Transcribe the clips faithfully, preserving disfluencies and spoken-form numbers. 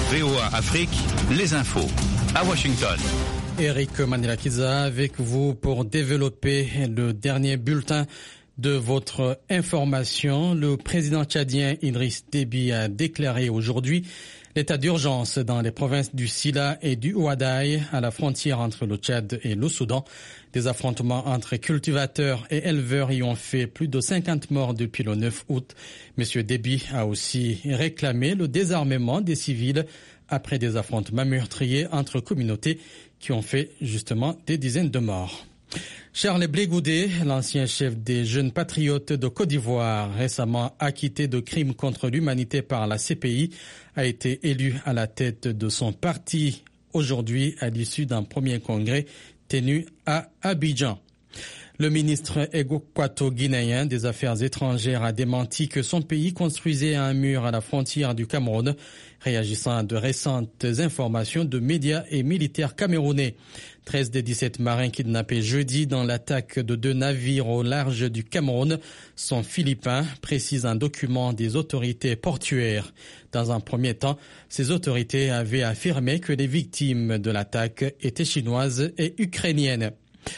V O A Afrique, les infos. À Washington. Eric Manilakiza avec vous pour développer le dernier bulletin de votre information. Le président tchadien Idriss Déby a déclaré aujourd'hui l'état d'urgence dans les provinces du Sila et du Ouadaï, à la frontière entre le Tchad et le Soudan. Des affrontements entre cultivateurs et éleveurs y ont fait plus de cinquante morts depuis le neuf août. Monsieur Déby a aussi réclamé le désarmement des civils après des affrontements meurtriers entre communautés qui ont fait justement des dizaines de morts. Charles Blé Goudé, l'ancien chef des Jeunes Patriotes de Côte d'Ivoire, récemment acquitté de crimes contre l'humanité par la C P I, a été élu à la tête de son parti aujourd'hui à l'issue d'un premier congrès tenu à Abidjan. Le ministre équato-guinéen des Affaires étrangères a démenti que son pays construisait un mur à la frontière du Cameroun, réagissant à de récentes informations de médias et militaires camerounais. treize des dix-sept marins kidnappés jeudi dans l'attaque de deux navires au large du Cameroun sont philippins, précise un document des autorités portuaires. Dans un premier temps, ces autorités avaient affirmé que les victimes de l'attaque étaient chinoises et ukrainiennes.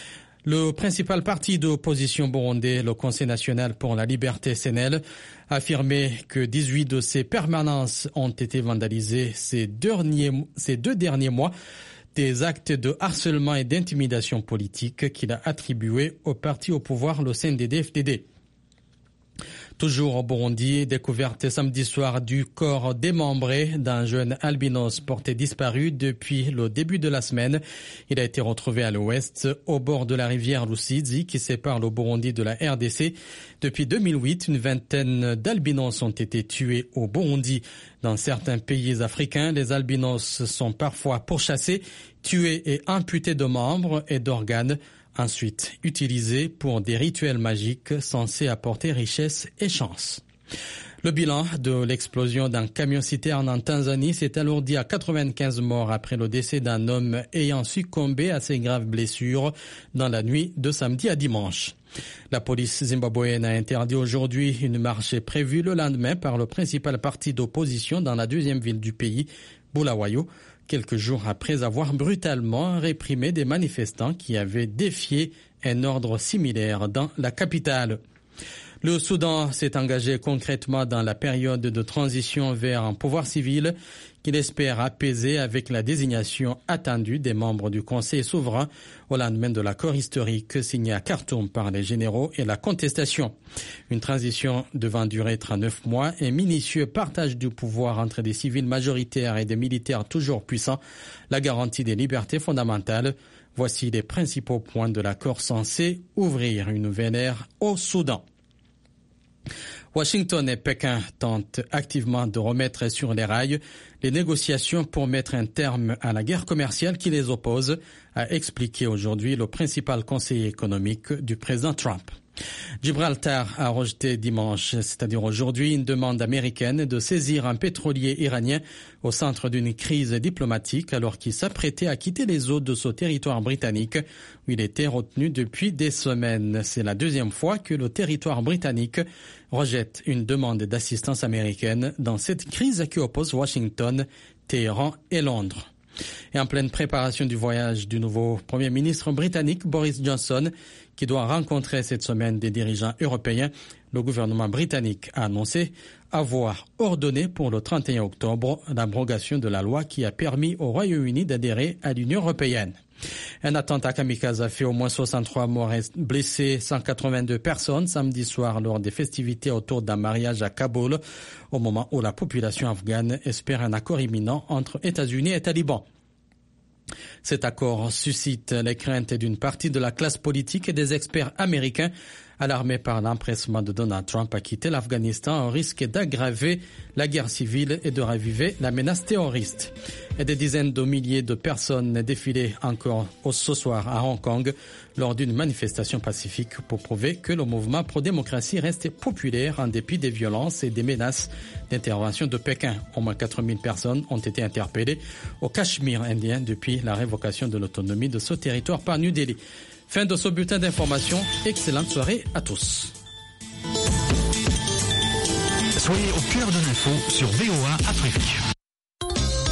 Le principal parti d'opposition burundais, le Conseil national pour la liberté S N L, a affirmé que dix-huit de ses permanences ont été vandalisées ces, derniers, ces deux derniers mois, des actes de harcèlement et d'intimidation politique qu'il a attribués au parti au pouvoir, le C N D D F D D. Toujours au Burundi, découverte samedi soir du corps démembré d'un jeune albinos porté disparu depuis le début de la semaine. Il a été retrouvé à l'ouest, au bord de la rivière Rusizi, qui sépare le Burundi de la R D C. Depuis deux mille huit, une vingtaine d'albinos ont été tués au Burundi. Dans certains pays africains, les albinos sont parfois pourchassés, tués et amputés de membres et d'organes, ensuite utilisé pour des rituels magiques censés apporter richesse et chance. Le bilan de l'explosion d'un camion-citerne en Tanzanie s'est alourdi à quatre-vingt-quinze morts après le décès d'un homme ayant succombé à ses graves blessures dans la nuit de samedi à dimanche. La police zimbabwéenne a interdit aujourd'hui une marche prévue le lendemain par le principal parti d'opposition dans la deuxième ville du pays, Bulawayo, quelques jours après avoir brutalement réprimé des manifestants qui avaient défié un ordre similaire dans la capitale. Le Soudan s'est engagé concrètement dans la période de transition vers un pouvoir civil qu'il espère apaiser avec la désignation attendue des membres du Conseil souverain au lendemain de l'accord historique signé à Khartoum par les généraux et la contestation. Une transition devant durer trente-neuf mois, un minutieux partage du pouvoir entre des civils majoritaires et des militaires toujours puissants, la garantie des libertés fondamentales. Voici les principaux points de l'accord censé ouvrir une nouvelle ère au Soudan. Washington et Pékin tentent activement de remettre sur les rails les négociations pour mettre un terme à la guerre commerciale qui les oppose, a expliqué aujourd'hui le principal conseiller économique du président Trump. Gibraltar a rejeté dimanche, c'est-à-dire aujourd'hui, une demande américaine de saisir un pétrolier iranien au centre d'une crise diplomatique alors qu'il s'apprêtait à quitter les eaux de ce territoire britannique où il était retenu depuis des semaines. C'est la deuxième fois que le territoire britannique rejette une demande d'assistance américaine dans cette crise qui oppose Washington, Téhéran et Londres. Et en pleine préparation du voyage du nouveau Premier ministre britannique Boris Johnson, qui doit rencontrer cette semaine des dirigeants européens, le gouvernement britannique a annoncé avoir ordonné pour le trente et un octobre l'abrogation de la loi qui a permis au Royaume-Uni d'adhérer à l'Union européenne. Un attentat kamikaze a fait au moins soixante-trois morts et blessé cent quatre-vingt-deux personnes samedi soir lors des festivités autour d'un mariage à Kaboul, au moment où la population afghane espère un accord imminent entre États-Unis et talibans. Cet accord suscite les craintes d'une partie de la classe politique et des experts américains alarmés par l'empressement de Donald Trump à quitter l'Afghanistan au risque d'aggraver la guerre civile et de raviver la menace terroriste. Et des dizaines de milliers de personnes défilaient encore ce soir à Hong Kong lors d'une manifestation pacifique pour prouver que le mouvement pro-démocratie reste populaire en dépit des violences et des menaces d'intervention de Pékin. Au moins quatre mille personnes ont été interpellées au Cachemire indien depuis la révocation de l'autonomie de ce territoire par New Delhi. Fin de ce bulletin d'information. Excellente soirée à tous. Soyez au cœur de l'info sur V O A Afrique.